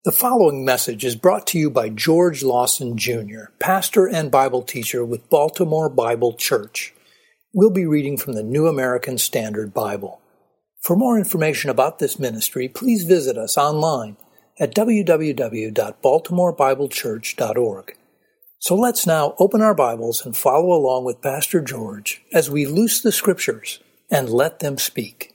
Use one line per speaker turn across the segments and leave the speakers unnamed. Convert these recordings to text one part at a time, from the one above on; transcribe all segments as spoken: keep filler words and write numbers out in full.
The following message is brought to you by George Lawson, Junior, pastor and Bible teacher with Baltimore Bible Church. We'll be reading from the New American Standard Bible. For more information about this ministry, please visit us online at w w w dot baltimore bible church dot org. So let's now open our Bibles and follow along with Pastor George as we loose the Scriptures and let them speak.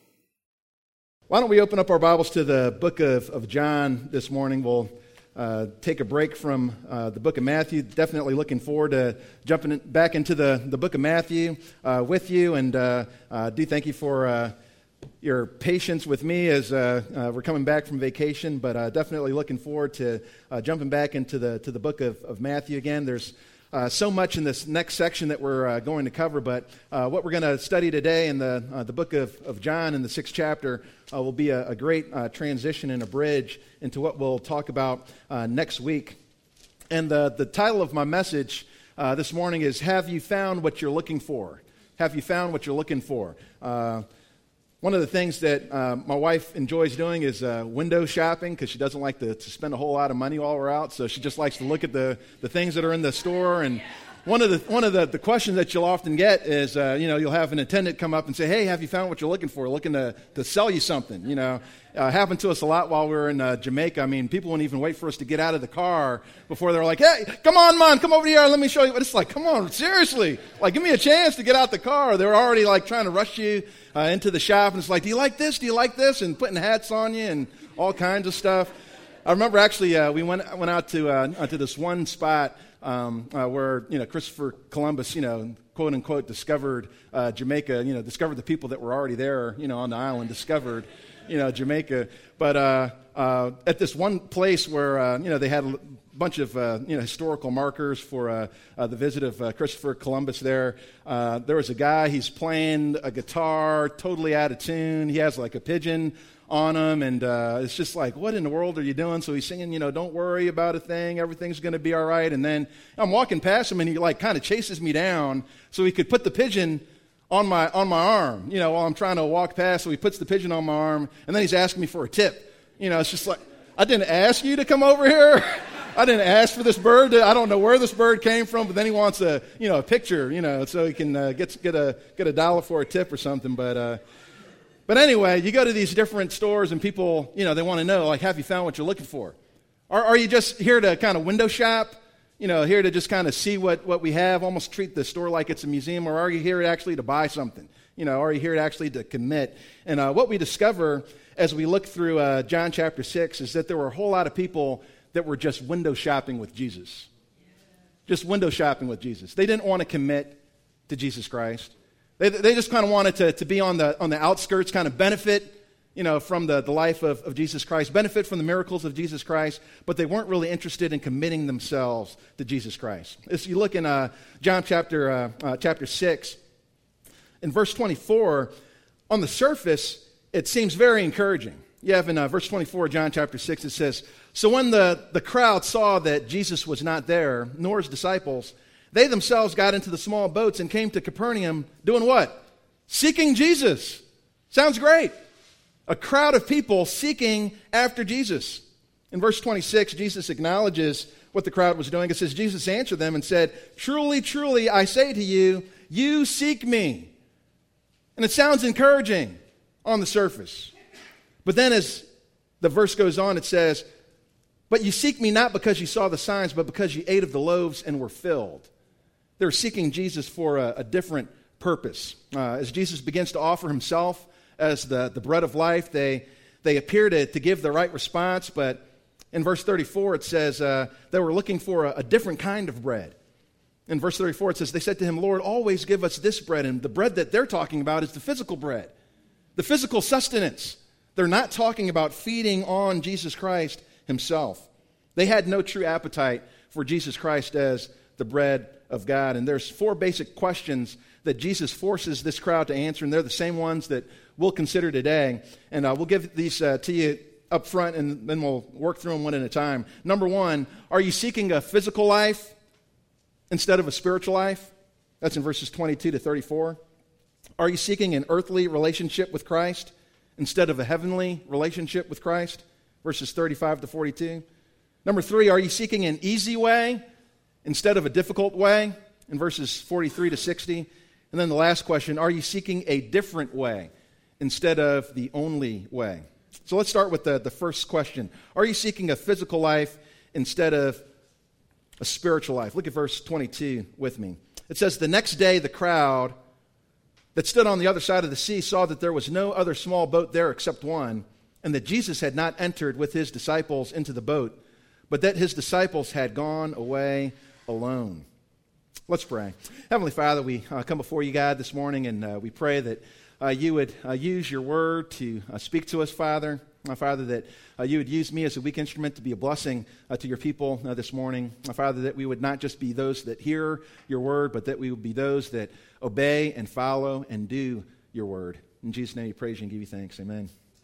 Why don't we open up our Bibles to the book of, of John this morning? We'll uh, take a break from uh, the book of Matthew. Definitely looking forward to jumping back into the, the book of Matthew uh, with you. And uh, uh, do thank you for uh, your patience with me as uh, uh, we're coming back from vacation. But uh, definitely looking forward to uh, jumping back into the to the book of, of Matthew again. There's Uh, so much in this next section that we're uh, going to cover, but uh, what we're going to study today in the uh, the book of, of John in the sixth chapter uh, will be a, a great uh, transition and a bridge into what we'll talk about uh, next week. And the, the title of my message uh, this morning is, Have You Found What You're Looking For? Have you found what you're looking for? Uh, One of the things that uh, my wife enjoys doing is uh, window shopping, because she doesn't like to, to spend a whole lot of money while we're out. So she just likes to look at the, the things that are in the store. And one of the one of the, the questions that you'll often get is, uh, you know, you'll have an attendant come up and say, "Hey, have you found what you're looking for? Looking to, to sell you something?" You know, uh, happened to us a lot while we were in uh, Jamaica. I mean, people wouldn't even wait for us to get out of the car before they're like, "Hey, come on, man, come over here, let me show you." But it's like, come on, seriously, like, give me a chance to get out the car. They're already like trying to rush you uh, into the shop, and it's like, "Do you like this? Do you like this?" And putting hats on you and all kinds of stuff. I remember actually uh, we went went out to uh, to this one spot um, uh, where you know Christopher Columbus, you know, quote unquote, discovered uh, Jamaica. You know, discovered the people that were already there, you know, on the island. Discovered, you know, Jamaica. But uh, uh, at this one place where uh, you know they had a bunch of uh, you know historical markers for uh, uh, the visit of uh, Christopher Columbus there. Uh, there was a guy. He's playing a guitar, totally out of tune. He has like a pigeon on him, and uh, it's just like, what in the world are you doing? So he's singing, you know, "Don't worry about a thing, everything's going to be all right." And then I'm walking past him, and he like kind of chases me down so he could put the pigeon on my on my arm, you know, while I'm trying to walk past. So he puts the pigeon on my arm, and then he's asking me for a tip. You know, it's just like, I didn't ask you to come over here. I didn't ask for this bird. To, I don't know where this bird came from, but then he wants a, you know, a picture, you know, so he can uh, get get a get a dollar for a tip or something. But uh, but anyway, you go to these different stores and people, you know, they want to know, like, have you found what you're looking for? Or are you just here to kind of window shop? You know, here to just kind of see what, what we have, almost treat the store like it's a museum? Or are you here actually to buy something? You know, are you here actually to commit? And uh, what we discover as we look through uh, John chapter six is that there were a whole lot of people that were just window shopping with Jesus. Just window shopping with Jesus. They didn't want to commit to Jesus Christ. They, they just kind of wanted to, to be on the on the outskirts, kind of benefit, you know, from the, the life of, of Jesus Christ, benefit from the miracles of Jesus Christ, but they weren't really interested in committing themselves to Jesus Christ. As you look in uh, John chapter uh, uh, chapter six, in verse twenty-four, on the surface, it seems very encouraging. You have in uh, verse twenty-four, John chapter six, it says, "So when the, the crowd saw that Jesus was not there, nor his disciples, they themselves got into the small boats and came to Capernaum, doing what? Seeking Jesus." Sounds great. A crowd of people seeking after Jesus. In verse twenty-six, Jesus acknowledges what the crowd was doing. It says, Jesus answered them and said, "Truly, truly, I say to you, you seek me." And it sounds encouraging on the surface. But then as the verse goes on, it says, "But you seek me not because you saw the signs, but because you ate of the loaves and were filled." They're seeking Jesus for a, a different purpose. Uh, as Jesus begins to offer himself as the, the bread of life, they, they appear to, to give the right response. But in verse thirty-four, it says uh, they were looking for a, a different kind of bread. In verse thirty-four, it says, "They said to him, 'Lord, always give us this bread.'" And the bread that they're talking about is the physical bread, the physical sustenance. They're not talking about feeding on Jesus Christ himself. They had no true appetite for Jesus Christ as the bread of God. And there's four basic questions that Jesus forces this crowd to answer, and they're the same ones that we'll consider today. And uh, we'll give these uh, to you up front, and then we'll work through them one at a time. Number one, are you seeking a physical life instead of a spiritual life? That's in verses twenty-two to thirty-four. Are you seeking an earthly relationship with Christ instead of a heavenly relationship with Christ? Verses thirty-five to forty-two. Number three, are you seeking an easy way instead of a difficult way? In verses forty-three to sixty. And then the last question, are you seeking a different way instead of the only way? So let's start with the, the first question. Are you seeking a physical life instead of a spiritual life? Look at verse twenty-two with me. It says, the next day the crowd that stood on the other side of the sea saw that there was no other small boat there except one, and that Jesus had not entered with his disciples into the boat, but that his disciples had gone away alone. Let's pray. Heavenly Father, we uh, come before you, God, this morning, and uh, we pray that uh, you would uh, use your word to uh, speak to us, Father. My Father, that uh, you would use me as a weak instrument to be a blessing uh, to your people uh, this morning. My Father, that we would not just be those that hear your word, but that we would be those that obey and follow and do your word. In Jesus' name we praise you and give you thanks. Amen.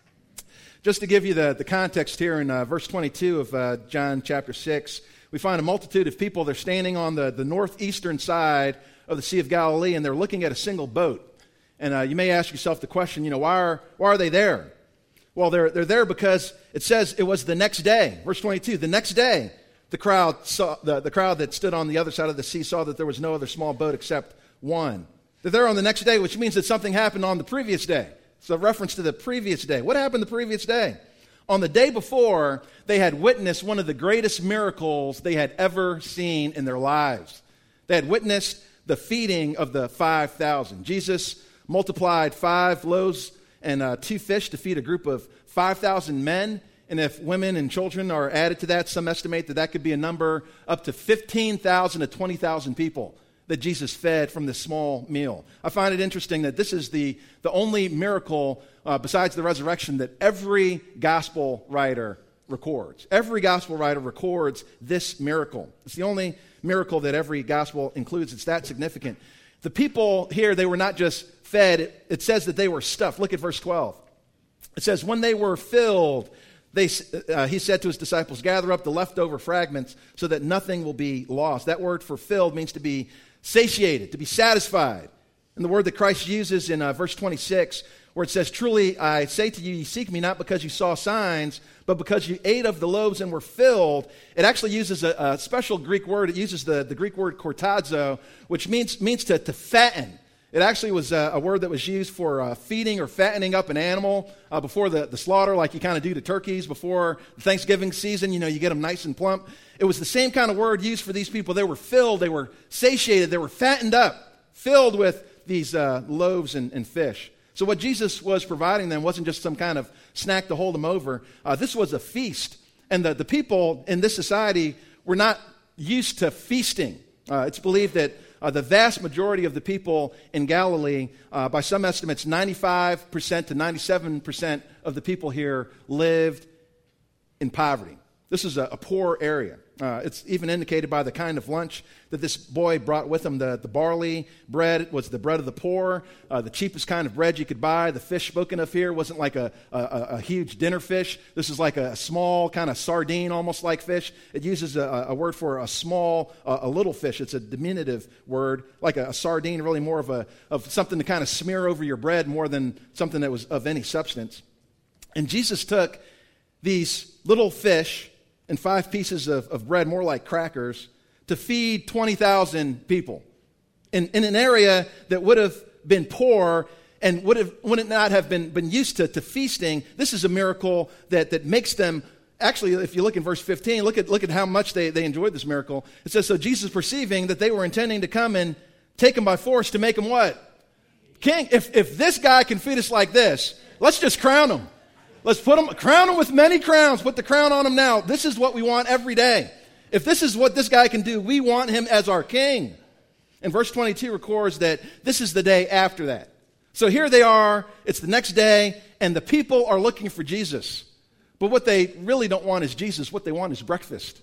Just to give you the, the context here in uh, verse twenty-two of uh, John chapter six, we find a multitude of people. They're standing on the, the northeastern side of the Sea of Galilee, and they're looking at a single boat. And uh, you may ask yourself the question, you know, why are, why are they there? Well, they're, they're there because it says it was the next day. Verse twenty-two, the next day, the crowd saw the, the crowd that stood on the other side of the sea saw that there was no other small boat except one. They're there on the next day, which means that something happened on the previous day. It's a reference to the previous day. What happened the previous day? On the day before, they had witnessed one of the greatest miracles they had ever seen in their lives. They had witnessed the feeding of the five thousand. Jesus multiplied five loaves and uh, two fish to feed a group of five thousand men. And if women and children are added to that, some estimate that that could be a number up to fifteen thousand to twenty thousand people that Jesus fed from this small meal. I find it interesting that this is the, the only miracle uh, besides the resurrection that every gospel writer records. Every gospel writer records this miracle. It's the only miracle that every gospel includes. It's that significant. The people here, they were not just fed. It, it says that they were stuffed. Look at verse twelve. It says, when they were filled, they, uh, he said to his disciples, gather up the leftover fragments so that nothing will be lost. That word for filled means to be satiated, to be satisfied. And the word that Christ uses in uh, verse twenty-six, where it says, truly I say to you, you seek me not because you saw signs, but because you ate of the loaves and were filled. It actually uses a, a special Greek word. It uses the, the Greek word kortazo, which means, means to, to fatten. It actually was a, a word that was used for uh, feeding or fattening up an animal uh, before the, the slaughter, like you kind of do to turkeys before the Thanksgiving season. You know, you get them nice and plump. It was the same kind of word used for these people. They were filled, they were satiated, they were fattened up, filled with these uh, loaves and, and fish. So what Jesus was providing them wasn't just some kind of snack to hold them over. Uh, this was a feast. And the, the people in this society were not used to feasting. Uh, it's believed that Uh, the vast majority of the people in Galilee, uh, by some estimates, ninety-five percent to ninety-seven percent of the people here lived in poverty. This is a, a poor area. Uh, it's even indicated by the kind of lunch that this boy brought with him. The, the barley bread was the bread of the poor, uh, the cheapest kind of bread you could buy. The fish spoken of here wasn't like a, a, a huge dinner fish. This is like a small kind of sardine, almost like fish. It uses a, a word for a small, a, a little fish. It's a diminutive word, like a, a sardine, really more of a of something to kind of smear over your bread more than something that was of any substance. And Jesus took these little fish and five pieces of, of bread, more like crackers, to feed twenty thousand people in, in an area that would have been poor and would have would it not have been, been used to, to feasting. This is a miracle that, that makes them, actually, if you look in verse fifteen, look at, look at how much they, they enjoyed this miracle. It says, so Jesus, perceiving that they were intending to come and take him by force to make him what? King. If, if this guy can feed us like this, let's just crown him. Let's put him, crown him with many crowns. Put the crown on him now. This is what we want every day. If this is what this guy can do, we want him as our king. And verse twenty-two records that this is the day after that. So here they are. It's the next day, and the people are looking for Jesus. But what they really don't want is Jesus. What they want is breakfast.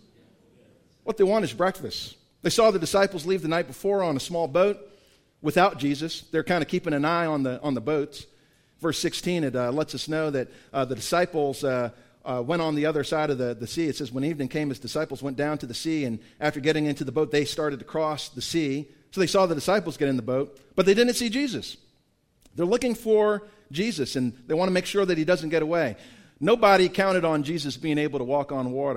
What they want is breakfast. They saw the disciples leave the night before on a small boat without Jesus. They're kind of keeping an eye on the on the boats. Verse sixteen, it uh, lets us know that uh, the disciples uh, uh, went on the other side of the, the sea. It says, when evening came, his disciples went down to the sea, and after getting into the boat, they started to cross the sea. So they saw the disciples get in the boat, but they didn't see Jesus. They're looking for Jesus, and they want to make sure that he doesn't get away. Nobody counted on Jesus being able to walk on water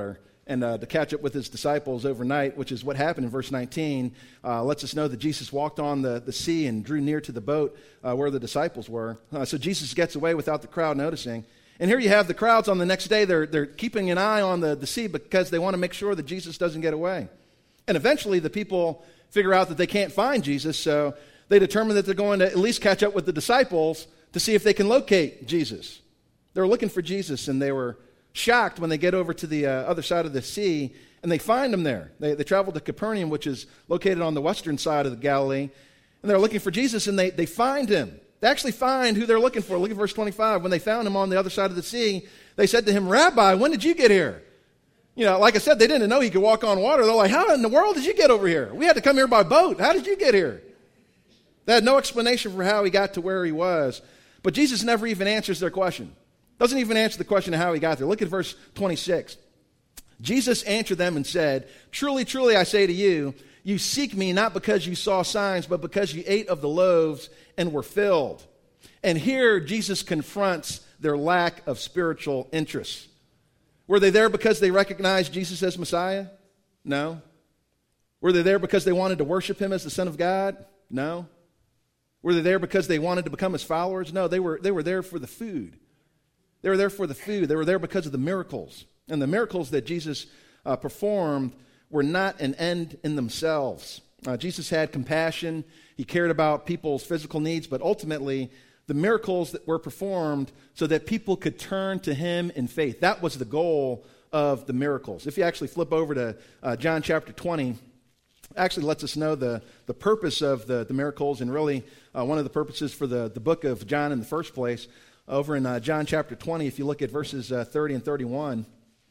and uh, to catch up with his disciples overnight, which is what happened in verse nineteen, uh, lets us know that Jesus walked on the, the sea and drew near to the boat uh, where the disciples were. Uh, so Jesus gets away without the crowd noticing. And here you have the crowds on the next day. They're, they're keeping an eye on the, the sea because they want to make sure that Jesus doesn't get away. And eventually the people figure out that they can't find Jesus, so they determine that they're going to at least catch up with the disciples to see if they can locate Jesus. They were looking for Jesus, and they were shocked when they get over to the uh, other side of the sea, and they find him there. They, they travel to Capernaum, which is located on the western side of the Galilee, and they're looking for Jesus, and they, they find him. They actually find who they're looking for. Look at verse twenty-five. When they found him on the other side of the sea, they said to him, "Rabbi, when did you get here?" You know, like I said, they didn't know he could walk on water. They're like, "How in the world did you get over here? We had to come here by boat. How did you get here?" They had no explanation for how he got to where he was. But Jesus never even answers their question. Doesn't even answer the question of how he got there. Look at verse twenty-six. Jesus answered them and said, "Truly, truly, I say to you, you seek me not because you saw signs, but because you ate of the loaves and were filled." And here Jesus confronts their lack of spiritual interests. Were they there because they recognized Jesus as Messiah? No. Were they there because they wanted to worship him as the Son of God? No. Were they there because they wanted to become his followers? No, they were, they were there for the food. They were there for the food. They were there because of the miracles. And the miracles that Jesus uh, performed were not an end in themselves. Uh, Jesus had compassion. He cared about people's physical needs, but ultimately, the miracles that were performed so that people could turn to him in faith. That was the goal of the miracles. If you actually flip over to uh, John chapter twenty, actually lets us know the, the purpose of the, the miracles, and really uh, one of the purposes for the, the book of John in the first place. Over in uh, John chapter twenty, if you look at verses uh, thirty and thirty-one,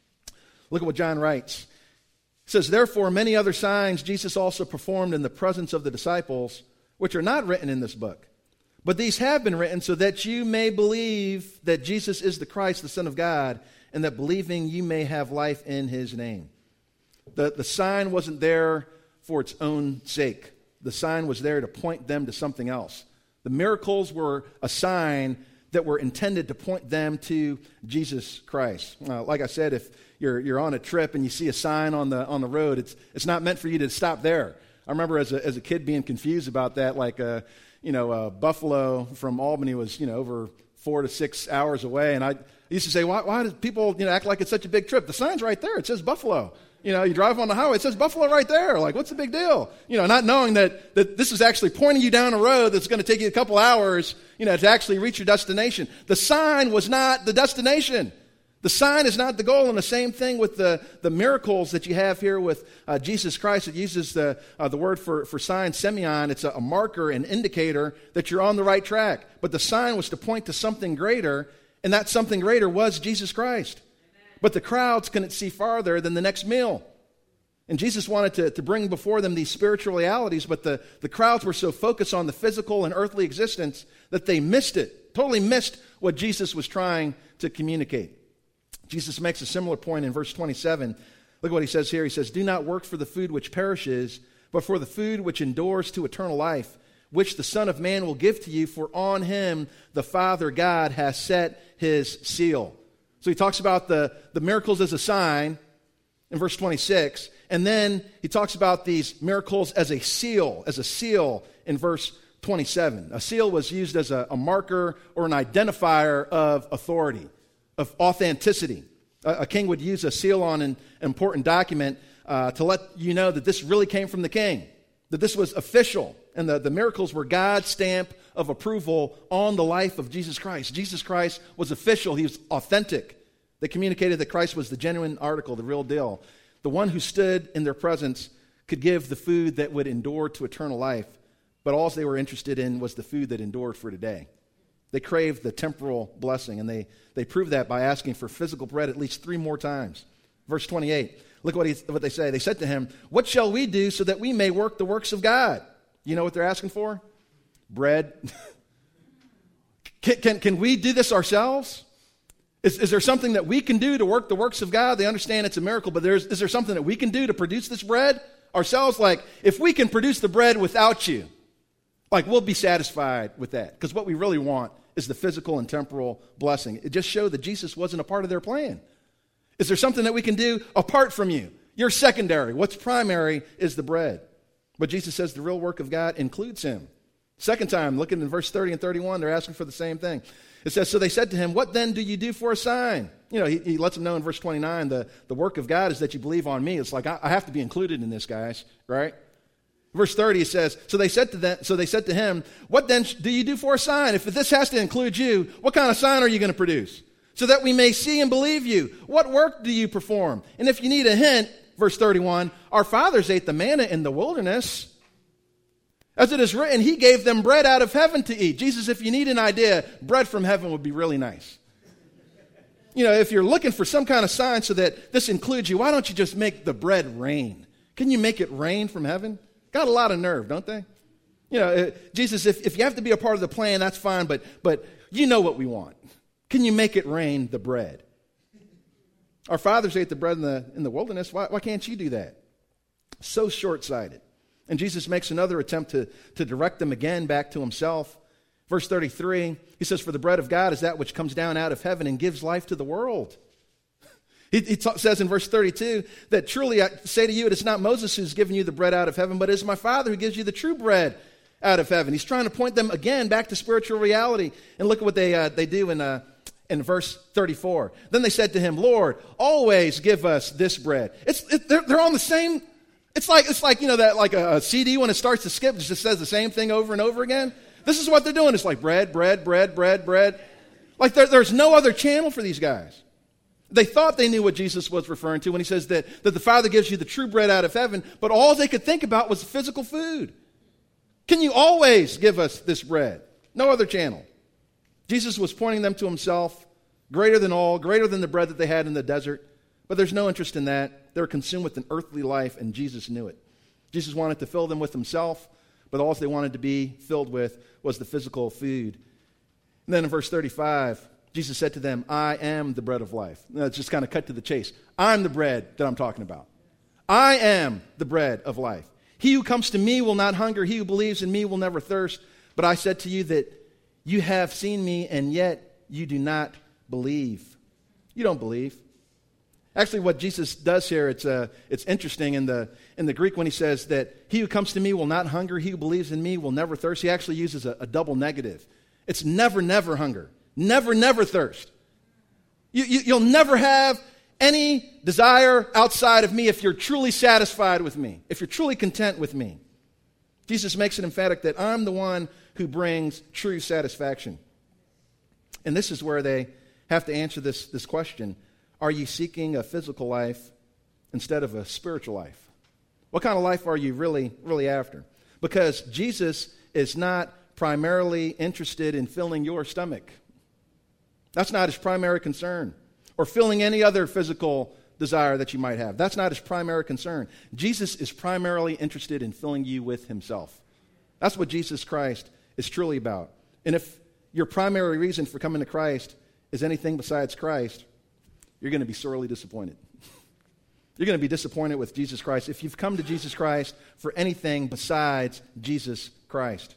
look at what John writes. It says, "Therefore many other signs Jesus also performed in the presence of the disciples, which are not written in this book. But these have been written so that you may believe that Jesus is the Christ, the Son of God, and that believing you may have life in his name." The, the sign wasn't there for its own sake. The sign was there to point them to something else. The miracles were a sign that were intended to point them to Jesus Christ. Uh, like I said, if you're you're on a trip and you see a sign on the on the road, it's it's not meant for you to stop there. I remember as a as a kid being confused about that, like uh, you know, uh, Buffalo from Albany was you know over four to six hours away, and I used to say, why why do people you know act like it's such a big trip? The sign's right there. It says Buffalo. You know, you drive on the highway, it says Buffalo right there. Like, what's the big deal? You know, not knowing that, that this is actually pointing you down a road that's going to take you a couple hours, you know, to actually reach your destination. The sign was not the destination. The sign is not the goal. And the same thing with the, the miracles that you have here with uh, Jesus Christ. It uses the, uh, the word for, for sign, semeion. It's a, a marker, an indicator that you're on the right track. But the sign was to point to something greater, and that something greater was Jesus Christ. But the crowds couldn't see farther than the next meal. And Jesus wanted to, to bring before them these spiritual realities, but the, the crowds were so focused on the physical and earthly existence that they missed it, totally missed what Jesus was trying to communicate. Jesus makes a similar point in verse twenty-seven. Look what he says here. He says, "Do not work for the food which perishes, but for the food which endures to eternal life, which the Son of Man will give to you, for on him the Father God has set his seal." So he talks about the, the miracles as a sign in verse twenty-six, and then he talks about these miracles as a seal, as a seal in verse twenty-seven. A seal was used as a, a marker or an identifier of authority, of authenticity. A, a king would use a seal on an important document uh, to let you know that this really came from the king, that this was official, and the, the miracles were God's stamp of approval on the life of Jesus Christ. Jesus Christ was official. He was authentic. They communicated that Christ was the genuine article, the real deal. The one who stood in their presence could give the food that would endure to eternal life, but all they were interested in was the food that endured for today. They craved the temporal blessing, and they, they proved that by asking for physical bread at least three more times. Verse twenty-eight, look what, he, what they say. They said to him, "What shall we do so that we may work the works of God?" You know what they're asking for? Bread. can, can, can we do this ourselves? Is, is there something that we can do to work the works of God? They understand it's a miracle, but there's, is there something that we can do to produce this bread ourselves? Like, if we can produce the bread without you, like, we'll be satisfied with that. Because what we really want is the physical and temporal blessing. It just showed that Jesus wasn't a part of their plan. Is there something that we can do apart from you? You're secondary. What's primary is the bread. But Jesus says the real work of God includes him. Second time, looking in verse thirty and thirty-one, they're asking for the same thing. It says, so they said to him, what then do you do for a sign? You know, he, he lets them know in verse twenty-nine, the, the work of God is that you believe on me. It's like, I, I have to be included in this, guys, right? Verse thirty, it says, so they said to them, so they said to him, what then do you do for a sign? If this has to include you, what kind of sign are you going to produce? So that we may see and believe you. What work do you perform? And if you need a hint, verse thirty-one, our fathers ate the manna in the wilderness. As it is written, he gave them bread out of heaven to eat. Jesus, if you need an idea, bread from heaven would be really nice. You know, if you're looking for some kind of sign so that this includes you, why don't you just make the bread rain? Can you make it rain from heaven? Got a lot of nerve, don't they? You know, uh, Jesus, if, if you have to be a part of the plan, that's fine, but but you know what we want. Can you make it rain the bread? Our fathers ate the bread in the in the wilderness. Why, why can't you do that? So short-sighted. And Jesus makes another attempt to, to direct them again back to himself. Verse thirty-three, he says, for the bread of God is that which comes down out of heaven and gives life to the world. He, he t- says in verse thirty-two that truly I say to you, it is not Moses who's given you the bread out of heaven, but it is my Father who gives you the true bread out of heaven. He's trying to point them again back to spiritual reality. And look at what they uh, they do in uh, in verse thirty-four. Then they said to him, Lord, always give us this bread. It's it, they're, they're on the same. It's like it's like you know that like a, a C D when it starts to skip, it just says the same thing over and over again. This is what they're doing. It's like bread, bread, bread, bread, bread. Like there, there's no other channel for these guys. They thought they knew what Jesus was referring to when he says that, that the Father gives you the true bread out of heaven, but all they could think about was physical food. Can you always give us this bread? No other channel. Jesus was pointing them to himself, greater than all, greater than the bread that they had in the desert. But there's no interest in that. They were consumed with an earthly life, and Jesus knew it. Jesus wanted to fill them with himself, but all they wanted to be filled with was the physical food. And then in verse thirty-five, Jesus said to them, I am the bread of life. Now, it's just kind of cut to the chase. I'm the bread that I'm talking about. I am the bread of life. He who comes to me will not hunger. He who believes in me will never thirst. But I said to you that you have seen me, and yet you do not believe. You don't believe. Actually, what Jesus does here, it's uh, it's interesting in the in the Greek when he says that he who comes to me will not hunger, he who believes in me will never thirst. He actually uses a, a double negative. It's never, never hunger. Never, never thirst. You, you, you'll never have any desire outside of me if you're truly satisfied with me, if you're truly content with me. Jesus makes it emphatic that I'm the one who brings true satisfaction. And this is where they have to answer this, this question. Are you seeking a physical life instead of a spiritual life? What kind of life are you really, really after? Because Jesus is not primarily interested in filling your stomach. That's not his primary concern. Or filling any other physical desire that you might have. That's not his primary concern. Jesus is primarily interested in filling you with himself. That's what Jesus Christ is truly about. And if your primary reason for coming to Christ is anything besides Christ, you're going to be sorely disappointed. You're going to be disappointed with Jesus Christ if you've come to Jesus Christ for anything besides Jesus Christ.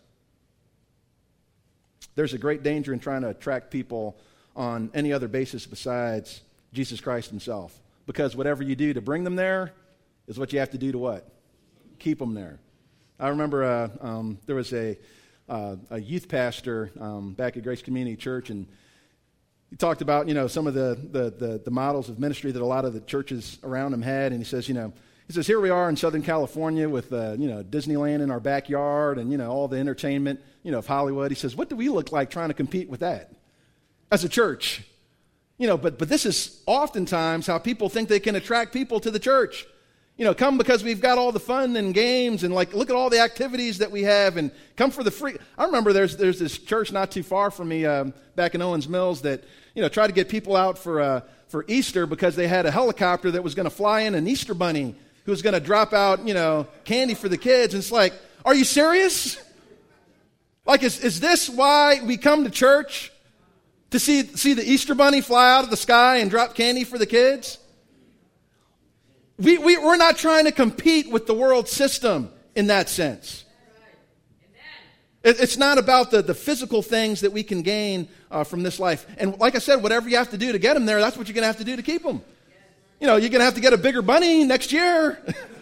There's a great danger in trying to attract people on any other basis besides Jesus Christ himself. Because whatever you do to bring them there is what you have to do to what? Keep them there. I remember uh, um, there was a, uh, a youth pastor um, back at Grace Community Church, and he talked about, you know, some of the, the, the, the models of ministry that a lot of the churches around him had. And he says, you know, he says, here we are in Southern California with, uh, you know, Disneyland in our backyard and, you know, all the entertainment, you know, of Hollywood. He says, what do we look like trying to compete with that as a church? You know, but but this is oftentimes how people think they can attract people to the church. You know, come because we've got all the fun and games and like look at all the activities that we have and come for the free. I remember there's there's this church not too far from me um, back in Owens Mills that, you know, tried to get people out for uh, for Easter because they had a helicopter that was going to fly in an Easter bunny who was going to drop out, you know, candy for the kids. And it's like, are you serious? Like, is is this why we come to church? To see see the Easter bunny fly out of the sky and drop candy for the kids? We, we, we're not trying to compete with the world system in that sense. It, it's not about the, the physical things that we can gain uh, from this life. And like I said, whatever you have to do to get them there, that's what you're going to have to do to keep them. You know, you're going to have to get a bigger bunny next year.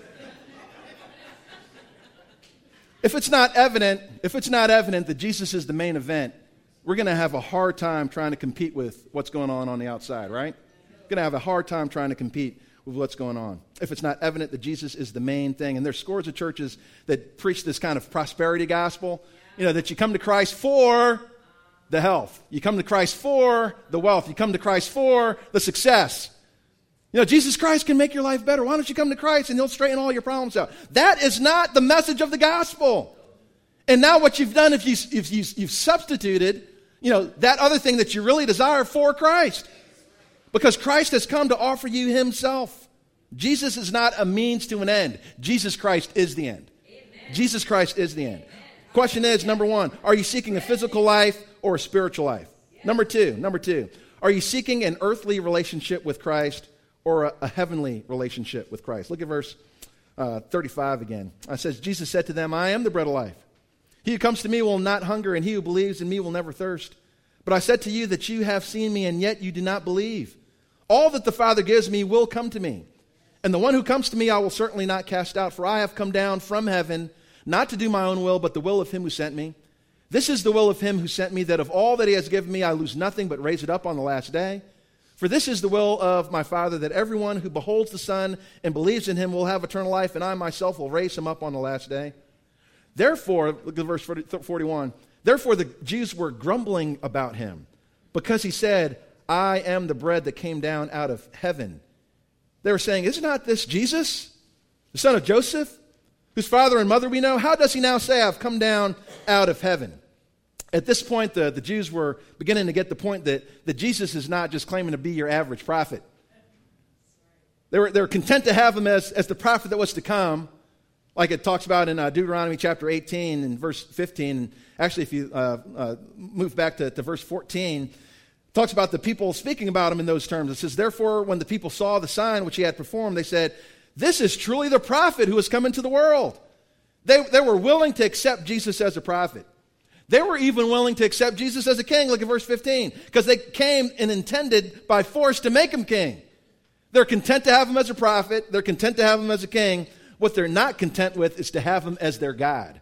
If it's not evident, if it's not evident that Jesus is the main event, we're going to have a hard time trying to compete with what's going on on the outside, right? We're going to have a hard time trying to compete with what's going on. If it's not evident that Jesus is the main thing. And there's scores of churches that preach this kind of prosperity gospel, you know, that you come to Christ for the health. You come to Christ for the wealth. You come to Christ for the success. You know, Jesus Christ can make your life better. Why don't you come to Christ and he'll straighten all your problems out? That is not the message of the gospel. And now what you've done, if, you, if you, you've substituted, you know, that other thing that you really desire for Christ. Because Christ has come to offer you himself. Jesus is not a means to an end. Jesus Christ is the end. Amen. Jesus Christ is the end. Amen. Question is, number one, are you seeking a physical life or a spiritual life? Yeah. Number two, number two, are you seeking an earthly relationship with Christ or a, a heavenly relationship with Christ? Look at verse uh, thirty-five again. It says, Jesus said to them, I am the bread of life. He who comes to me will not hunger, and he who believes in me will never thirst. But I said to you that you have seen me, and yet you do not believe. All that the Father gives me will come to me. And the one who comes to me I will certainly not cast out, for I have come down from heaven, not to do my own will, but the will of him who sent me. This is the will of him who sent me, that of all that he has given me I lose nothing, but raise it up on the last day. For this is the will of my Father, that everyone who beholds the Son and believes in him will have eternal life, and I myself will raise him up on the last day. Therefore, look at verse forty-one, therefore the Jews were grumbling about him, because he said, I am the bread that came down out of heaven. They were saying, is not this Jesus, the son of Joseph, whose father and mother we know? How does he now say, I've come down out of heaven? At this point, the, the Jews were beginning to get the point that, that Jesus is not just claiming to be your average prophet. They were, they were content to have him as, as the prophet that was to come, like it talks about in uh, Deuteronomy chapter eighteen and verse fifteen. And actually, if you uh, uh, move back to, to verse fourteen, it talks about the people speaking about him in those terms. It says, therefore, when the people saw the sign which he had performed, they said, this is truly the prophet who has come into the world. They, they were willing to accept Jesus as a prophet. They were even willing to accept Jesus as a king. Look at verse fifteen. Because they came and intended by force to make him king. They're content to have him as a prophet. They're content to have him as a king. What they're not content with is to have him as their God.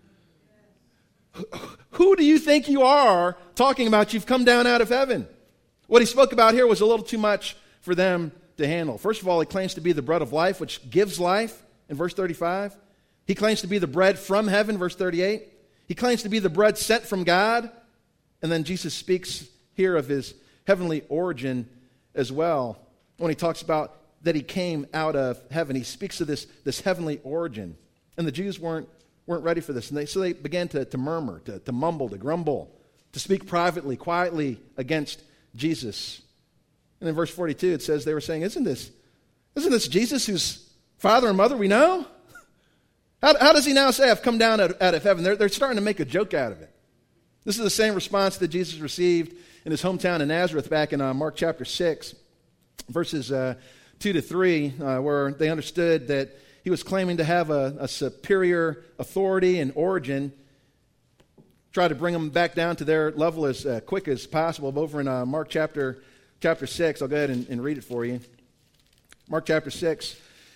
Who do you think you are talking about you've come down out of heaven? What he spoke about here was a little too much for them to handle. First of all, he claims to be the bread of life, which gives life in verse thirty-five. He claims to be the bread from heaven, verse thirty-eight. He claims to be the bread sent from God. And then Jesus speaks here of his heavenly origin as well. When he talks about that he came out of heaven, he speaks of this, this heavenly origin. And the Jews weren't, weren't ready for this. And they, so they began to, to murmur, to, to mumble, to grumble, to speak privately, quietly against Jesus. And in verse forty-two, it says they were saying, isn't this, isn't this Jesus whose father and mother we know? How, how does he now say, I've come down out, out of heaven? They're, they're starting to make a joke out of it. This is the same response that Jesus received in his hometown of Nazareth back in uh, Mark chapter six, verses uh, two to three, uh, where they understood that he was claiming to have a, a superior authority and origin. Try to bring them back down to their level as uh, quick as possible. Over in uh, Mark chapter chapter six, I'll go ahead and, and read it for you. Mark chapter six.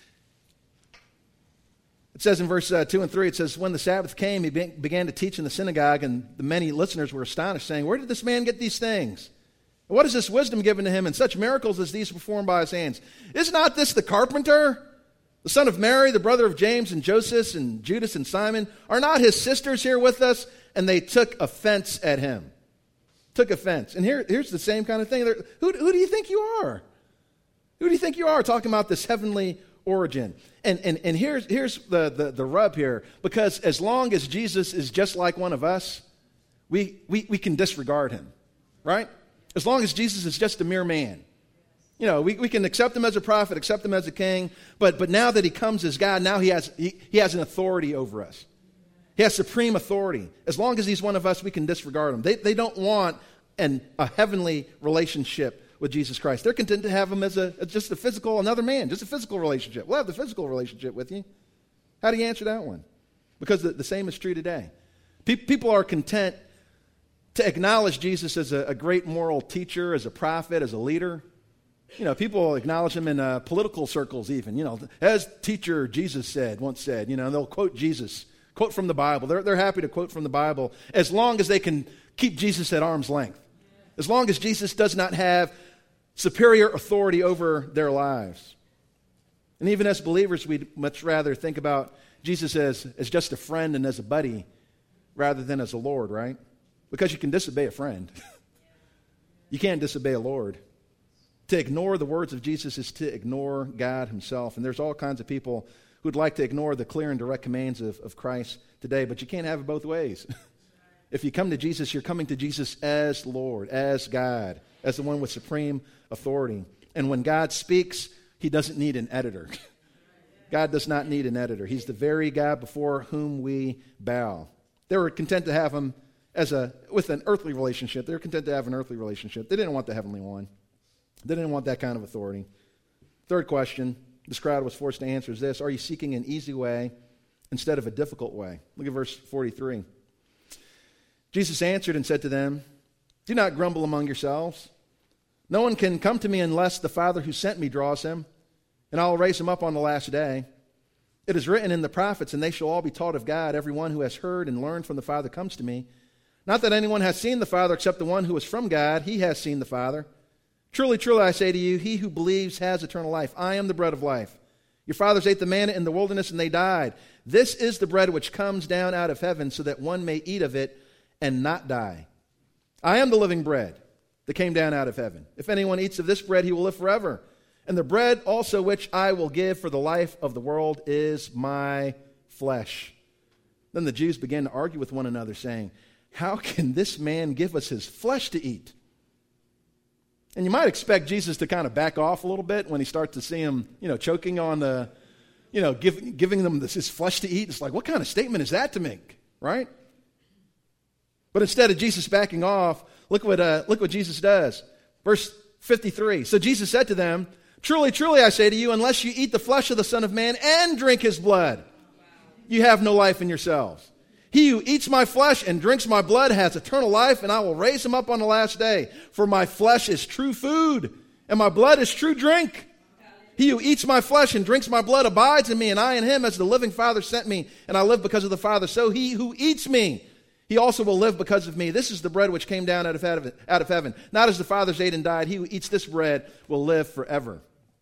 It says in verse uh, two and three, it says, when the Sabbath came, he be- began to teach in the synagogue, and the many listeners were astonished, saying, where did this man get these things? What is this wisdom given to him, and such miracles as these performed by his hands? Is not this the carpenter, the son of Mary, the brother of James and Joseph and Judas and Simon? Are not his sisters here with us? And they took offense at him. Took offense. And here, here's the same kind of thing. Who, who do you think you are? Who do you think you are talking about this heavenly origin? And, and, and here's, here's the, the, the rub here. Because as long as Jesus is just like one of us, we, we, we can disregard him. Right? As long as Jesus is just a mere man. You know, we, we can accept him as a prophet, accept him as a king. But, but now that he comes as God, now he has, he, he has an authority over us. He has supreme authority. As long as he's one of us, we can disregard him. They, they don't want an, a heavenly relationship with Jesus Christ. They're content to have him as a as just a physical, another man, just a physical relationship. We'll have the physical relationship with you. How do you answer that one? Because the, the same is true today. Pe- people are content to acknowledge Jesus as a, a great moral teacher, as a prophet, as a leader. You know, people acknowledge him in uh, political circles even. You know, as teacher Jesus said, once said, you know, they'll quote Jesus, quote from the Bible. They're, they're happy to quote from the Bible as long as they can keep Jesus at arm's length. As long as Jesus does not have superior authority over their lives. And even as believers, we'd much rather think about Jesus as, as just a friend and as a buddy rather than as a Lord, right? Because you can disobey a friend. You can't disobey a Lord. To ignore the words of Jesus is to ignore God himself. And there's all kinds of people who'd like to ignore the clear and direct commands of, of Christ today, but you can't have it both ways. If you come to Jesus, you're coming to Jesus as Lord, as God, as the one with supreme authority. And when God speaks, he doesn't need an editor. God does not need an editor. He's the very God before whom we bow. They were content to have him as a with an earthly relationship. They were content to have an earthly relationship. They didn't want the heavenly one. They didn't want that kind of authority. Third question this crowd was forced to answer is this: are you seeking an easy way instead of a difficult way? Look at verse forty-three. Jesus answered and said to them, do not grumble among yourselves. No one can come to me unless the Father who sent me draws him, and I will raise him up on the last day. It is written in the prophets, and they shall all be taught of God. Everyone who has heard and learned from the Father comes to me. Not that anyone has seen the Father except the one who is from God. He has seen the Father. Truly, truly, I say to you, he who believes has eternal life. I am the bread of life. Your fathers ate the manna in the wilderness, and they died. This is the bread which comes down out of heaven, so that one may eat of it and not die. I am the living bread that came down out of heaven. If anyone eats of this bread, he will live forever. And the bread also which I will give for the life of the world is my flesh. Then the Jews began to argue with one another, saying, how can this man give us his flesh to eat? And you might expect Jesus to kind of back off a little bit when he starts to see him, you know, choking on the, you know, give, giving them this, his flesh to eat. It's like, what kind of statement is that to make, right? But instead of Jesus backing off, look what uh, look what Jesus does. Verse fifty-three. So Jesus said to them, truly, truly, I say to you, unless you eat the flesh of the Son of Man and drink his blood, you have no life in yourselves. He who eats my flesh and drinks my blood has eternal life, and I will raise him up on the last day. For my flesh is true food, and my blood is true drink. He who eats my flesh and drinks my blood abides in me, and I in him, as the living Father sent me, and I live because of the Father. So he who eats me, he also will live because of me. This is the bread which came down out of heaven, out of heaven. Not as the fathers ate and died. He who eats this bread will live forever.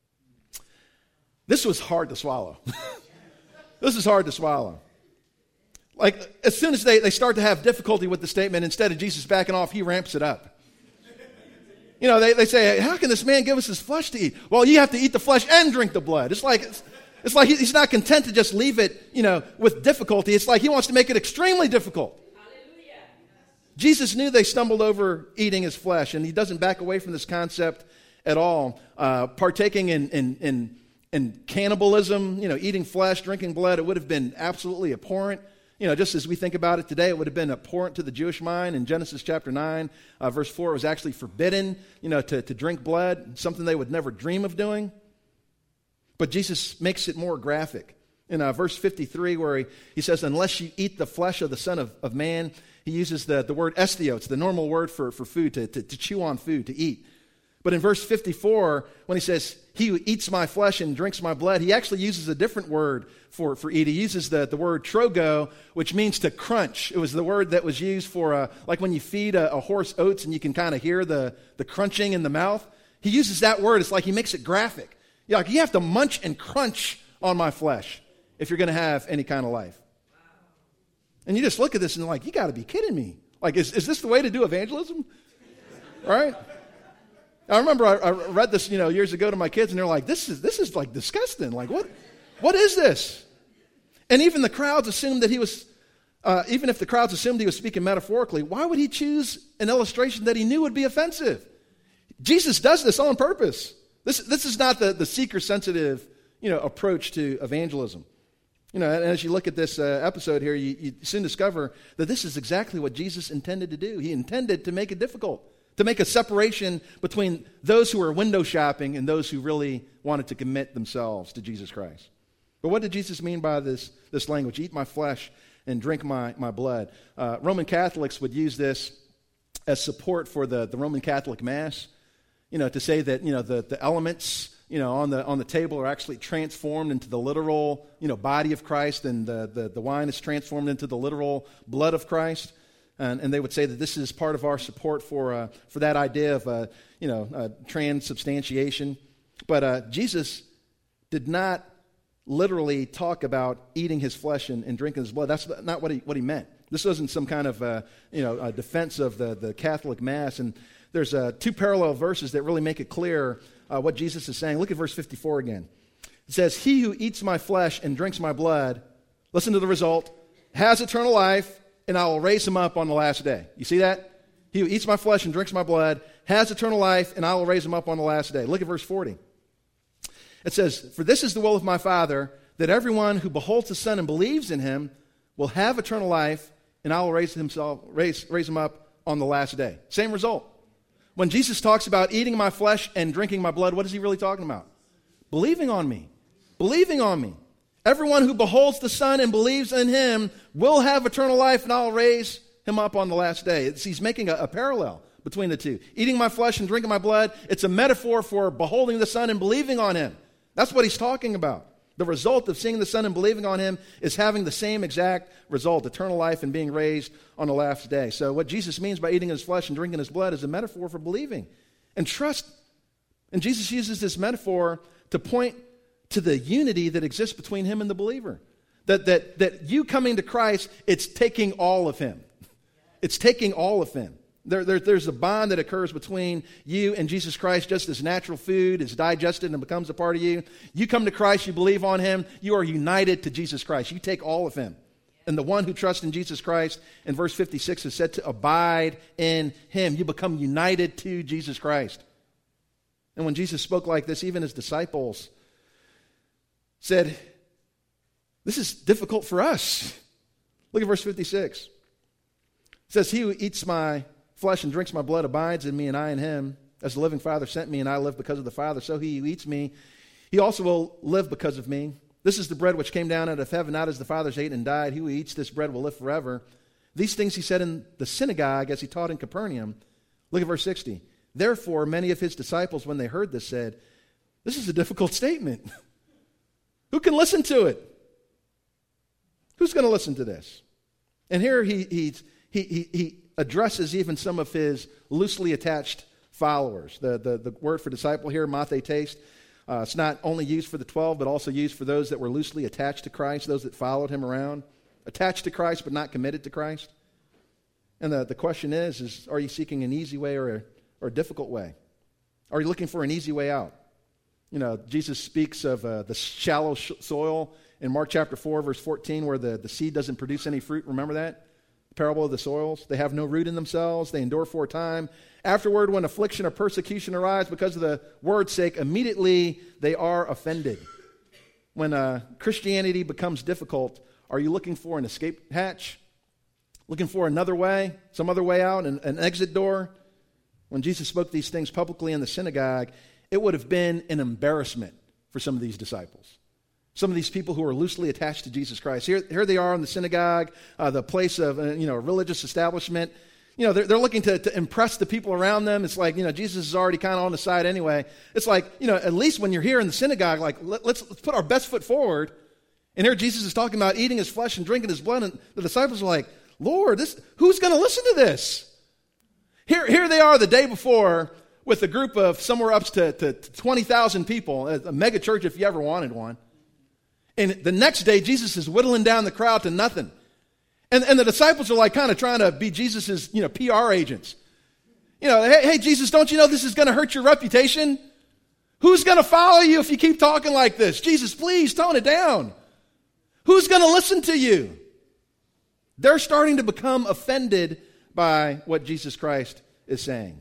This was hard to swallow. This is hard to swallow. Like, as soon as they, they start to have difficulty with the statement, instead of Jesus backing off, he ramps it up. You know, they, they say, how can this man give us his flesh to eat? Well, you have to eat the flesh and drink the blood. It's like, it's, it's like he's not content to just leave it, you know, with difficulty. It's like he wants to make it extremely difficult. Hallelujah. Jesus knew they stumbled over eating his flesh, and he doesn't back away from this concept at all. Uh, partaking in, in, in, in cannibalism, you know, eating flesh, drinking blood, it would have been absolutely abhorrent. You know, just as we think about it today, it would have been abhorrent to the Jewish mind. In Genesis chapter nine, uh, verse four, it was actually forbidden, you know, to, to drink blood, something they would never dream of doing. But Jesus makes it more graphic. In uh, verse fifty-three, where he, he says, unless you eat the flesh of the Son of, of Man, he uses the, the word estio. It's the normal word for, for food, to, to, to chew on food, to eat. But in verse fifty-four, when he says, he who eats my flesh and drinks my blood, he actually uses a different word for, for eat. He uses the, the word trogo, which means to crunch. It was the word that was used for, uh, like when you feed a, a horse oats and you can kind of hear the, the crunching in the mouth. He uses that word. It's like he makes it graphic. You're like, you have to munch and crunch on my flesh if you're going to have any kind of life. And you just look at this and like, you got to be kidding me. Like, is, is this the way to do evangelism? Right? I remember I, I read this, you know, years ago to my kids, and they're like, "This is this is like disgusting. Like, what, what is this?" And even the crowds assumed that he was, uh, even if the crowds assumed he was speaking metaphorically, why would he choose an illustration that he knew would be offensive? Jesus does this on purpose. This this is not the the seeker-sensitive, you know, approach to evangelism. You know, and as you look at this uh, episode here, you, you soon discover that this is exactly what Jesus intended to do. He intended to make it difficult, to make a separation between those who are window shopping and those who really wanted to commit themselves to Jesus Christ. But what did Jesus mean by this, this language? Eat my flesh and drink my, my blood. Uh, Roman Catholics would use this as support for the, the Roman Catholic Mass. you know, to say that, you know, the, the elements, you know, on the on the table are actually transformed into the literal, you know, body of Christ, and the, the, the wine is transformed into the literal blood of Christ. And, and they would say that this is part of our support for uh, for that idea of, uh, you know, uh, transubstantiation. But uh, Jesus did not literally talk about eating his flesh and, and drinking his blood. That's not what he what he meant. This wasn't some kind of uh, you know a defense of the, the Catholic Mass. And there's uh, two parallel verses that really make it clear uh, what Jesus is saying. Look at verse fifty-four again. It says, "He who eats my flesh and drinks my blood," listen to the result, "has eternal life, and I will raise him up on the last day." You see that? He who eats my flesh and drinks my blood has eternal life, and I will raise him up on the last day. Look at verse forty. It says, "For this is the will of my Father, that everyone who beholds the Son and believes in him will have eternal life, and I will raise himself, raise, raise him up on the last day." Same result. When Jesus talks about eating my flesh and drinking my blood, what is he really talking about? Believing on me. Believing on me. Everyone who beholds the Son and believes in him will have eternal life, and I will raise him up on the last day. It's, he's making a, a parallel between the two. Eating my flesh and drinking my blood, it's a metaphor for beholding the Son and believing on him. That's what he's talking about. The result of seeing the Son and believing on him is having the same exact result, eternal life and being raised on the last day. So what Jesus means by eating his flesh and drinking his blood is a metaphor for believing and trust. And Jesus uses this metaphor to point to the unity that exists between him and the believer. That, that, that you coming to Christ, it's taking all of him. It's taking all of him. There, there, there's a bond that occurs between you and Jesus Christ, just as natural food is digested and becomes a part of you. You come to Christ, you believe on him, you are united to Jesus Christ. You take all of him. And the one who trusts in Jesus Christ, in verse fifty-six, is said to abide in him. You become united to Jesus Christ. And when Jesus spoke like this, even his disciples said, "This is difficult for us." Look at verse fifty-six. It says, "He who eats my flesh and drinks my blood abides in me, and I in him. As the living Father sent me, and I live because of the Father, so he who eats me, he also will live because of me. This is the bread which came down out of heaven, not as the fathers ate and died. He who eats this bread will live forever." These things he said in the synagogue as he taught in Capernaum. Look at verse sixty. "Therefore, many of his disciples, when they heard this, said, 'This is a difficult statement. Who can listen to it?'" Who's going to listen to this? And here he, he, he, he, he addresses even some of his loosely attached followers. The, the, the word for disciple here, mathetes, uh, it's not only used for the twelve, but also used for those that were loosely attached to Christ, those that followed him around. Attached to Christ, but not committed to Christ. And the, the question is, is, are you seeking an easy way or a, or a difficult way? Are you looking for an easy way out? You know, Jesus speaks of uh, the shallow sh- soil in Mark chapter four, verse fourteen, where the, the seed doesn't produce any fruit. Remember that? The parable of the soils. They have no root in themselves. They endure for a time. Afterward, when affliction or persecution arise because of the word's sake, immediately they are offended. When uh, Christianity becomes difficult, are you looking for an escape hatch? Looking for another way, some other way out, an, an exit door? When Jesus spoke these things publicly in the synagogue, it would have been an embarrassment for some of these disciples. Some of these people who are loosely attached to Jesus Christ. Here, here they are in the synagogue, uh, the place of uh, you know, a religious establishment. You know, they're, they're looking to, to impress the people around them. It's like, you know, Jesus is already kind of on the side anyway. It's like, you know, at least when you're here in the synagogue, like, let, let's, let's put our best foot forward. And here Jesus is talking about eating his flesh and drinking his blood. And the disciples are like, Lord, this, who's going to listen to this? Here, here they are the day before with a group of somewhere up to, to twenty thousand people, a mega church if you ever wanted one. And the next day, Jesus is whittling down the crowd to nothing. And, and the disciples are like kind of trying to be Jesus's, you know, P R agents. You know, hey, hey, Jesus, don't you know this is going to hurt your reputation? Who's going to follow you if you keep talking like this? Jesus, please tone it down. Who's going to listen to you? They're starting to become offended by what Jesus Christ is saying.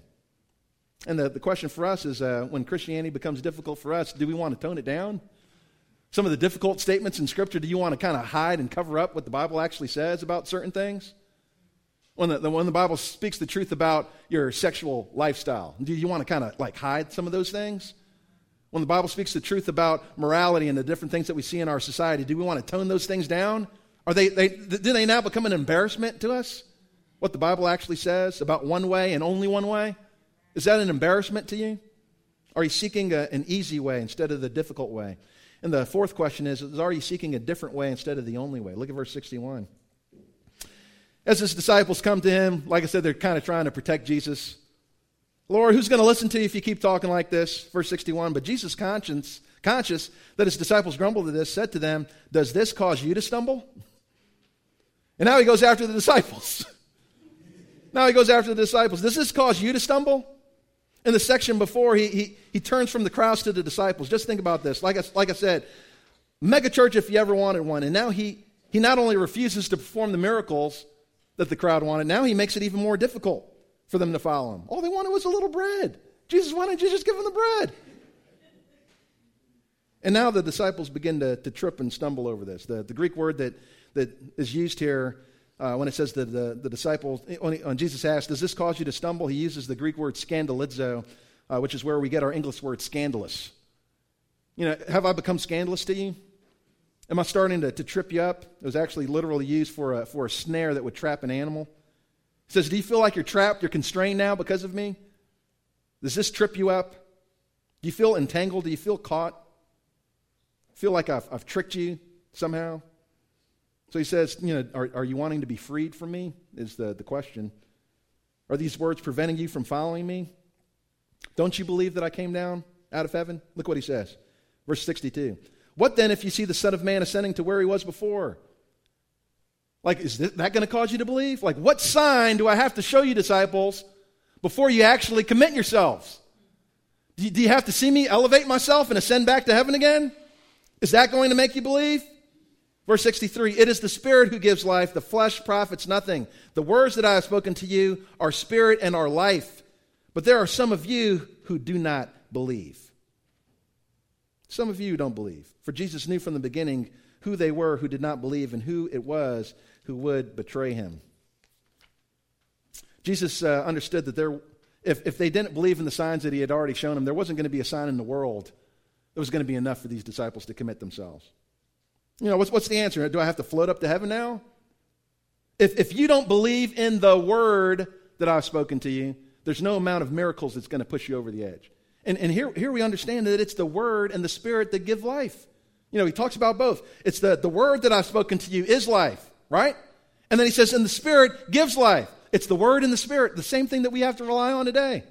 And the, the question for us is, uh, when Christianity becomes difficult for us, do we want to tone it down? Some of the difficult statements in Scripture, do you want to kind of hide and cover up what the Bible actually says about certain things? When the, when the Bible speaks the truth about your sexual lifestyle, do you want to kind of like hide some of those things? When the Bible speaks the truth about morality and the different things that we see in our society, do we want to tone those things down? Are they, they do they now become an embarrassment to us? What the Bible actually says about one way and only one way? Is that an embarrassment to you? Are you seeking a, an easy way instead of the difficult way? And the fourth question is, is, are you seeking a different way instead of the only way? Look at verse sixty-one. As his disciples come to him, like I said, they're kind of trying to protect Jesus. Lord, who's going to listen to you if you keep talking like this? Verse sixty-one, but Jesus, conscience, conscious that his disciples grumbled at this, said to them, does this cause you to stumble? And now he goes after the disciples. Now he goes after the disciples. Does this cause you to stumble? In the section before, he, he, he turns from the crowds to the disciples. Just think about this. Like I, like I said, mega church if you ever wanted one. And now he, he not only refuses to perform the miracles that the crowd wanted, now he makes it even more difficult for them to follow him. All they wanted was a little bread. Jesus, why don't you just give them the bread? And now the disciples begin to, to trip and stumble over this. The, the Greek word that, that is used here uh, when it says that the, the disciples, when, he, when Jesus asked, does this cause you to stumble? He uses the Greek word scandalizo, uh, which is where we get our English word scandalous. You know, have I become scandalous to you? Am I starting to, to trip you up? It was actually literally used for a, for a snare that would trap an animal. It says, do you feel like you're trapped, you're constrained now because of me? Does this trip you up? Do you feel entangled? Do you feel caught? Feel like I've, I've tricked you somehow? So he says, you know, are, are you wanting to be freed from me? Is the, the question. Are these words preventing you from following me? Don't you believe that I came down out of heaven? Look what he says. Verse sixty-two. What then if you see the Son of Man ascending to where he was before? Like, is that going to cause you to believe? Like, what sign do I have to show you, disciples, before you actually commit yourselves? Do you, do you have to see me elevate myself and ascend back to heaven again? Is that going to make you believe? Verse sixty-three, it is the Spirit who gives life, the flesh profits nothing. The words that I have spoken to you are spirit and are life. But there are some of you who do not believe. Some of you don't believe. For Jesus knew from the beginning who they were who did not believe and who it was who would betray him. Jesus uh, understood that there, if, if they didn't believe in the signs that he had already shown them, there wasn't going to be a sign in the world that was going to be enough for these disciples to commit themselves. You know, what's, what's the answer? Do I have to float up to heaven now? If, if you don't believe in the word that I've spoken to you, there's no amount of miracles that's going to push you over the edge. And, and here, here we understand that it's the word and the Spirit that give life. You know, he talks about both. It's the, the word that I've spoken to you is life, right? And then he says, and the Spirit gives life. It's the word and the Spirit, the same thing that we have to rely on today.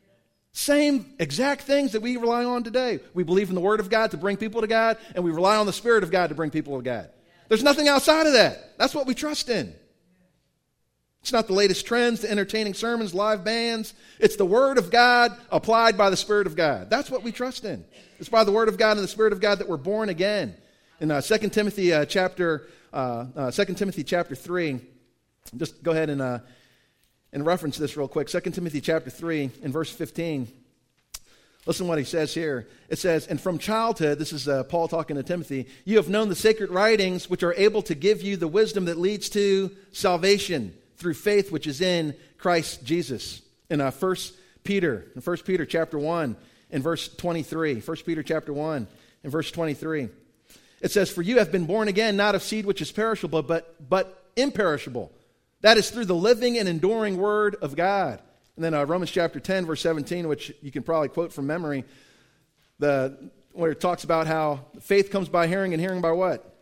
Same exact things that we rely on today. We believe in the Word of God to bring people to God, and we rely on the Spirit of God to bring people to God. There's nothing outside of that. That's what we trust in. It's not the latest trends, the entertaining sermons, live bands. It's the Word of God applied by the Spirit of God. That's what we trust in. It's by the Word of God and the Spirit of God that we're born again. In uh, Second Timothy uh, chapter uh, uh, Second Timothy chapter three, just go ahead and uh, and reference this real quick. Second Timothy chapter three in verse fifteen. Listen to what he says here. It says, and from childhood, this is uh, Paul talking to Timothy, you have known the sacred writings which are able to give you the wisdom that leads to salvation through faith which is in Christ Jesus. In uh, First Peter, in First Peter chapter one, in verse twenty-three. First Peter chapter one, in verse twenty-three. It says, for you have been born again, not of seed which is perishable, but, but imperishable. That is through the living and enduring word of God. And then uh, Romans chapter ten, verse seventeen, which you can probably quote from memory, the where it talks about how faith comes by hearing, and hearing by what?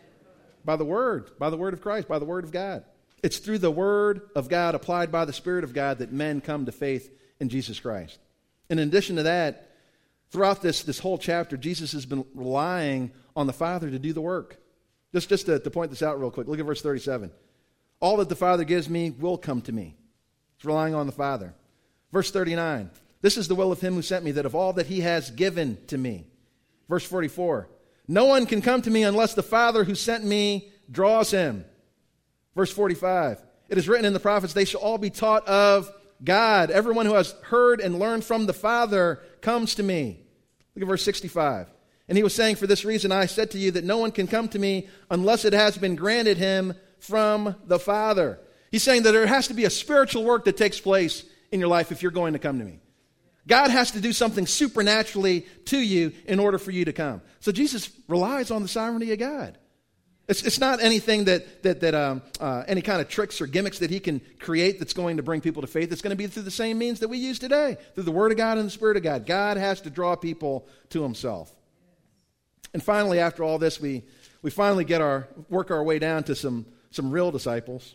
By the word, by the word of Christ, by the word of God. It's through the word of God applied by the Spirit of God that men come to faith in Jesus Christ. And in addition to that, throughout this, this whole chapter, Jesus has been relying on the Father to do the work. Just, just to, to point this out real quick, look at verse thirty-seven. All that the Father gives me will come to me. It's relying on the Father. Verse thirty-nine. This is the will of him who sent me, that of all that he has given to me. Verse forty-four. No one can come to me unless the Father who sent me draws him. Verse forty-five. It is written in the prophets, they shall all be taught of God. Everyone who has heard and learned from the Father comes to me. Look at verse sixty-five. And he was saying, for this reason I said to you that no one can come to me unless it has been granted him from the Father. He's saying that there has to be a spiritual work that takes place in your life if you're going to come to me. God has to do something supernaturally to you in order for you to come. So Jesus relies on the sovereignty of God. It's, it's not anything that, that, that um, uh, any kind of tricks or gimmicks that he can create that's going to bring people to faith. It's going to be through the same means that we use today, through the Word of God and the Spirit of God. God has to draw people to himself. And finally, after all this, we, we finally get our work our way down to some, some real disciples.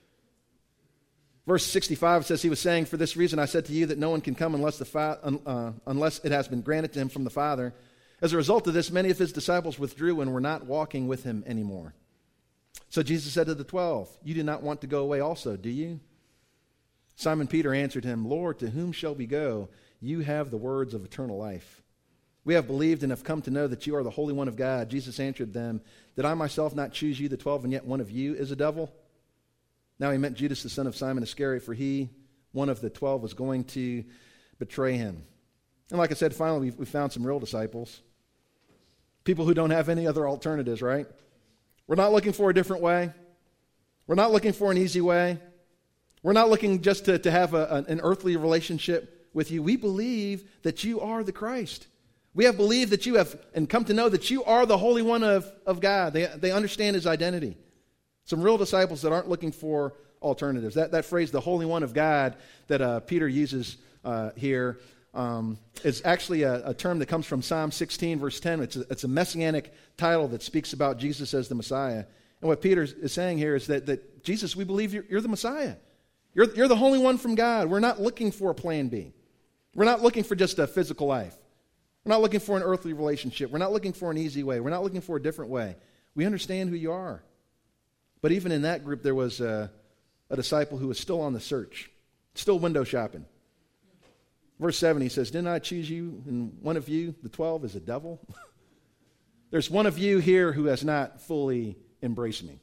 Verse sixty-five says, he was saying, for this reason I said to you that no one can come unless, the fa- uh, unless it has been granted to him from the Father. As a result of this, many of his disciples withdrew and were not walking with him anymore. So Jesus said to the twelve, you do not want to go away also, do you? Simon Peter answered him, Lord, to whom shall we go? You have the words of eternal life. We have believed and have come to know that you are the Holy One of God. Jesus answered them, did I myself not choose you, the twelve, and yet one of you is a devil? Now he meant Judas, the son of Simon Iscariot, for he, one of the twelve, was going to betray him. And like I said, finally we we found some real disciples. People who don't have any other alternatives, right? We're not looking for a different way. We're not looking for an easy way. We're not looking just to, to have a, an earthly relationship with you. We believe that you are the Christ. We have believed that you have and come to know that you are the Holy One of, of God. They, they understand his identity. Some real disciples that aren't looking for alternatives. That, that phrase, the Holy One of God, that uh, Peter uses uh, here, Um, is actually a, a term that comes from Psalm sixteen, verse ten. It's a, it's a messianic title that speaks about Jesus as the Messiah. And what Peter is saying here is that, that Jesus, we believe you're, you're the Messiah. You're, you're the Holy One from God. We're not looking for a plan B. We're not looking for just a physical life. We're not looking for an earthly relationship. We're not looking for an easy way. We're not looking for a different way. We understand who you are. But even in that group, there was a, a disciple who was still on the search, still window shopping. Verse seven, he says, didn't I choose you, and one of you, the twelve, is a devil? There's one of you here who has not fully embraced me.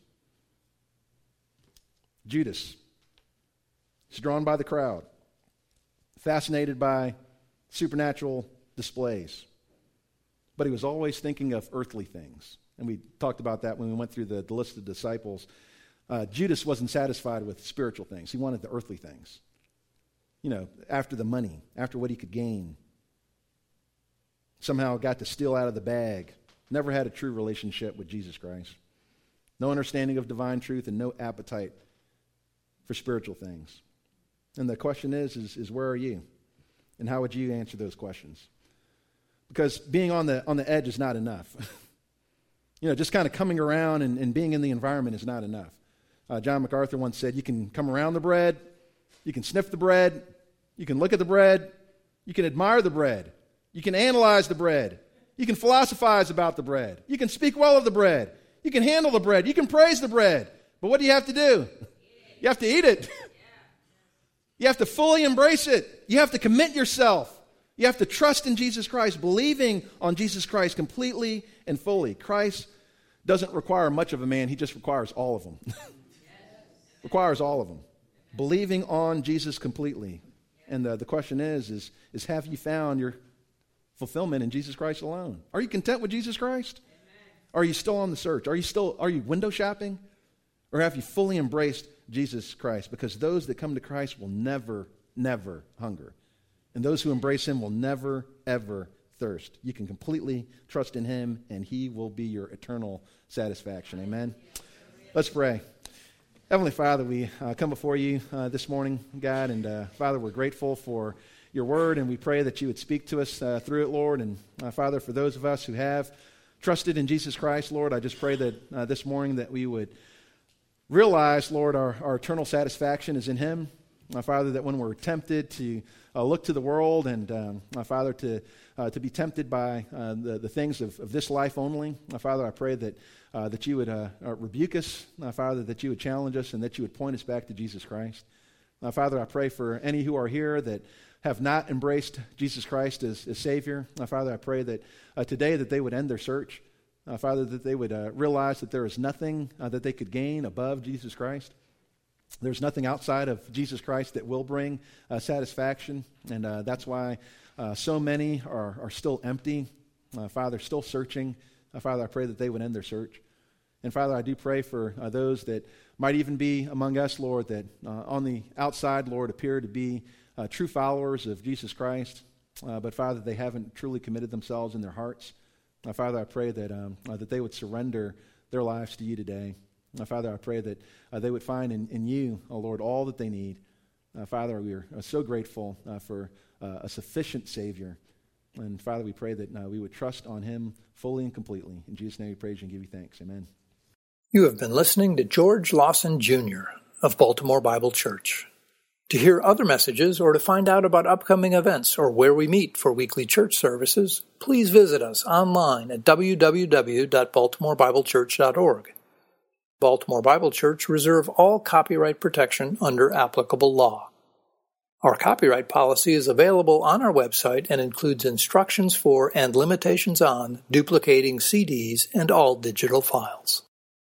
Judas. He's drawn by the crowd, fascinated by supernatural displays. But he was always thinking of earthly things. And we talked about that when we went through the, the list of disciples. Uh, Judas wasn't satisfied with spiritual things. He wanted the earthly things. You know, after the money, after what he could gain. Somehow got to steal out of the bag. Never had a true relationship with Jesus Christ. No understanding of divine truth and no appetite for spiritual things. And the question is, is, is where are you? And how would you answer those questions? Because being on the on the edge is not enough. You know, just kind of coming around and, and being in the environment is not enough. Uh, John MacArthur once said, you can come around the bread, you can sniff the bread, you can look at the bread, you can admire the bread, you can analyze the bread, you can philosophize about the bread, you can speak well of the bread, you can handle the bread, you can praise the bread. But what do you have to do? You have to eat it. You have to fully embrace it. You have to commit yourself. You have to trust in Jesus Christ, believing on Jesus Christ completely and fully. Christ doesn't require much of a man. He just requires all of them. Requires all of them. Believing on Jesus completely. And the, the question is, is, is have you found your fulfillment in Jesus Christ alone? Are you content with Jesus Christ? Are you still on the search? Are you still, are you window shopping? Or have you fully embraced Jesus Christ? Because those that come to Christ will never, never hunger. And those who embrace him will never, ever thirst. You can completely trust in him, and he will be your eternal satisfaction. Amen? Let's pray. Heavenly Father, we uh, come before you uh, this morning, God, and uh, Father, we're grateful for your word, and we pray that you would speak to us uh, through it, Lord. And uh, Father, for those of us who have trusted in Jesus Christ, Lord, I just pray that uh, this morning that we would realize, Lord, our, our eternal satisfaction is in him. My Father, that when we're tempted to uh, look to the world and, um, my Father, to uh, to be tempted by uh, the, the things of, of this life only, my Father, I pray that uh, that you would uh, uh, rebuke us, my Father, that you would challenge us and that you would point us back to Jesus Christ. My Father, I pray for any who are here that have not embraced Jesus Christ as, as Savior. My Father, I pray that uh, today that they would end their search. Uh, Father, that they would uh, realize that there is nothing uh, that they could gain above Jesus Christ. There's nothing outside of Jesus Christ that will bring uh, satisfaction, and uh, that's why uh, so many are, are still empty. Uh, Father, still searching. Uh, Father, I pray that they would end their search. And Father, I do pray for uh, those that might even be among us, Lord, that uh, on the outside, Lord, appear to be uh, true followers of Jesus Christ, uh, but Father, they haven't truly committed themselves in their hearts. Uh, Father, I pray that um, uh, that they would surrender their lives to you today. Uh, Father, I pray that uh, they would find in, in you, oh Lord, all that they need. Uh, Father, we are uh, so grateful uh, for uh, a sufficient Savior. And Father, we pray that uh, we would trust on him fully and completely. In Jesus' name we praise you and give you thanks. Amen.
You have been listening to George Lawson Junior of Baltimore Bible Church. To hear other messages or to find out about upcoming events or where we meet for weekly church services, please visit us online at w w w dot baltimore bible church dot org. Baltimore Bible Church reserve all copyright protection under applicable law. Our copyright policy is available on our website and includes instructions for and limitations on duplicating C Ds and all digital files.